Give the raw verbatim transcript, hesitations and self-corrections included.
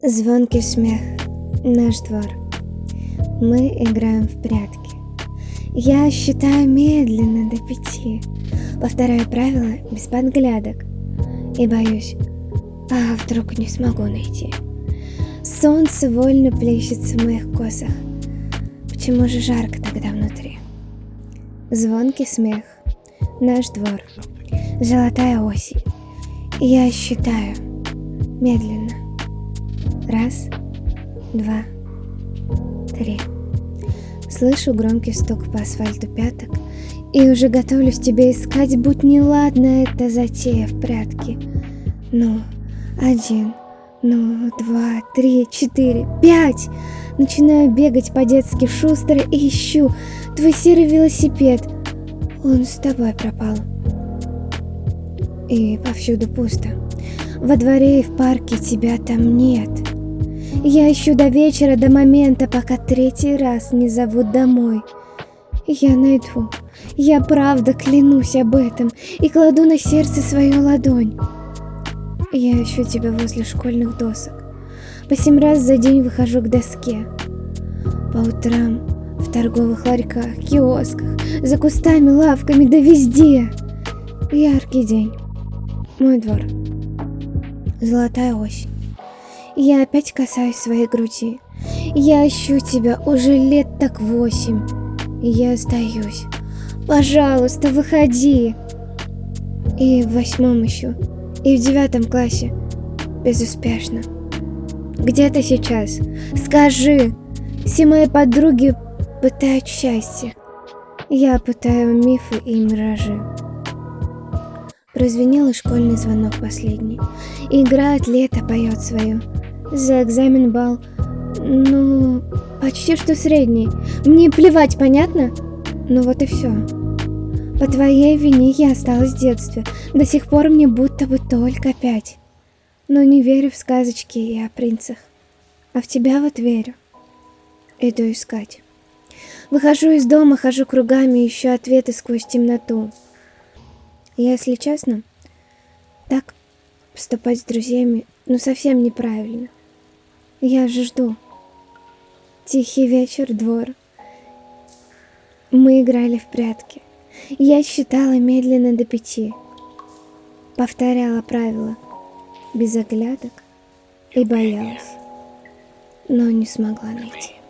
Звонкий смех, наш двор. Мы играем в прятки. Я считаю медленно до пяти, повторяю правила без подглядок. И боюсь, а вдруг не смогу найти. Солнце вольно плещется в моих косах. Почему же жарко тогда внутри? Звонкий смех, наш двор. Золотая осень. Я считаю медленно. Раз, два, три. Слышу громкий стук по асфальту пяток и уже готовлюсь тебя искать, будь неладна эта затея в прятки. Ну, один, ну, два, три, четыре, пять. Начинаю бегать по-детски шустро и ищу твой серый велосипед. Он с тобой пропал. И повсюду пусто. Во дворе и в парке тебя там нет. Я ищу до вечера, до момента, пока третий раз не зовут домой. Я найду. Я правда клянусь об этом и кладу на сердце свою ладонь. Я ищу тебя возле школьных досок. По семь раз за день выхожу к доске. По утрам в торговых ларьках, киосках, за кустами, лавками, да везде. Яркий день. Мой двор. Золотая осень. Я опять касаюсь своей груди. Я ищу тебя уже лет так восемь. И я остаюсь. Пожалуйста, выходи. И в восьмом ищу. И в девятом классе. Безуспешно. Где ты сейчас? Скажи. Все мои подруги пытают счастье. Я пытаю мифы и миражи. Прозвенел и школьный звонок последний. И играет лето, поет свою. За экзамен балл, ну, почти что средний. Мне плевать, понятно? Ну вот и все. По твоей вине я осталась в детстве. До сих пор мне будто бы только пять. Но не верю в сказочки и о принцах. А в тебя вот верю. Иду искать. Выхожу из дома, хожу кругами, ищу ответы сквозь темноту. Если честно, так поступать с друзьями, ну совсем неправильно. Я же жду. Тихий вечер, двор. Мы играли в прятки. Я считала медленно до пяти. Повторяла правила без оглядок и боялась, но не смогла найти.